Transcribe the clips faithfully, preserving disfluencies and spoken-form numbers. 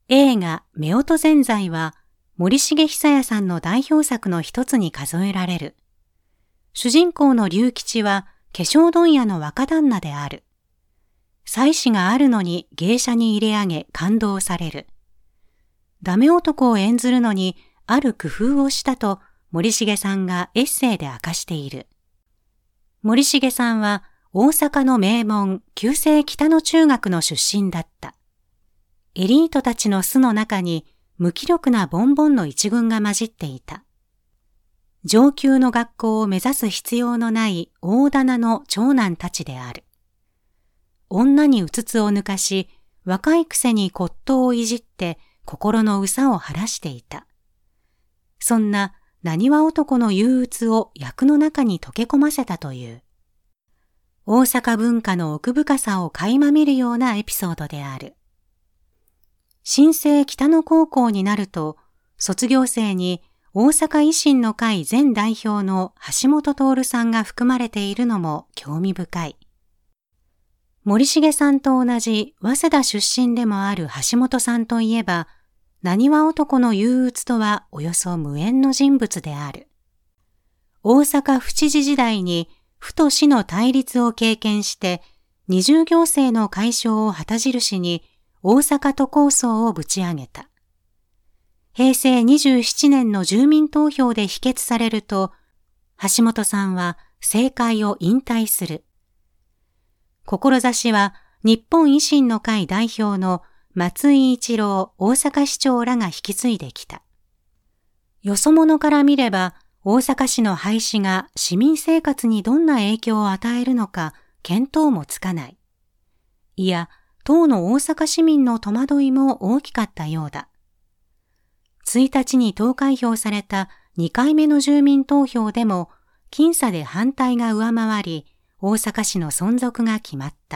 映画夫婦善哉は森重久彌さんの代表作の一つに数えられる。主人公の龍吉は化粧問屋の若旦那である。妻子があるのに芸者に入れ上げ感動される。ダメ男を演ずるのにある工夫をしたと森重さんがエッセイで明かしている。森重さんは大阪の名門旧制北野中学の出身だった。エリートたちの巣の中に無気力なボンボンの一軍が混じっていた。上級の学校を目指す必要のない大店の長男たちである。女にうつつを抜かし、若いくせに骨董をいじって心の憂さを晴らしていた。そんな浪速男の憂鬱を役の中に溶け込ませたという。大阪文化の奥深さを垣間見るようなエピソードである。新生北野高校になると、卒業生に大阪維新の会前代表の橋本徹さんが含まれているのも興味深い。森重さんと同じ早稲田出身でもある橋本さんといえば、浪速男の憂鬱とはおよそ無縁の人物である。大阪府知事時代に府と市の対立を経験して、二重行政の解消を旗印に大阪都構想をぶち上げた。平成にじゅうななねんの住民投票で否決されると、橋本さんは政界を引退する。志は日本維新の会代表の松井一郎大阪市長らが引き継いできた。よそ者から見れば大阪市の廃止が市民生活にどんな影響を与えるのか見当もつかない。いや、当の大阪市民の戸惑いも大きかったようだ。いちにちに投開票されたにかいめの住民投票でも僅差で反対が上回り、大阪市の存続が決まった。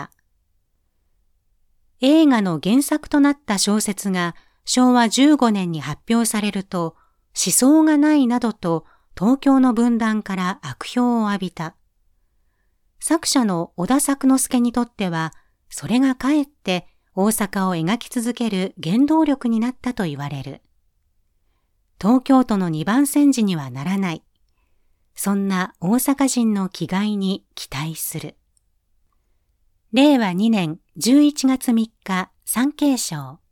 映画の原作となった小説がしょうわじゅうごねんに発表されると、思想がないなどと東京の文壇から悪評を浴びた。作者の小田作之助にとっては、それがかえって大阪を描き続ける原動力になったと言われる。東京都の二番煎じにはならない。そんな大阪人の気概に期待する。れいわにねんじゅういちがつみっか、産経省。